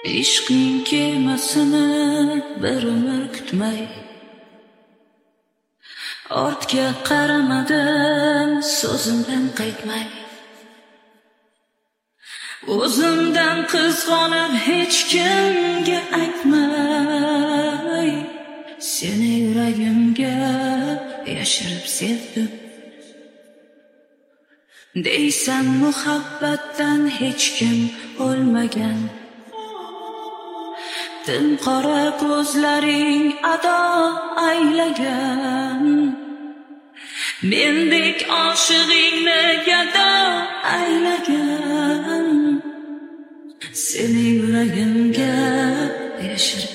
ishqning kemasini bir umr kutmay, ortga qaramadim so'zimdan qaytmay, o'zimdan qizg'onib hech kimga aytmay, seni yuragimga yashirib sevdim. Deysan muhabbatdan hech kim o'lmagan, tim qora ko'zlaring ado aylagan, mendek oshig'ingni gado aylagan, seni yuragimga yashirib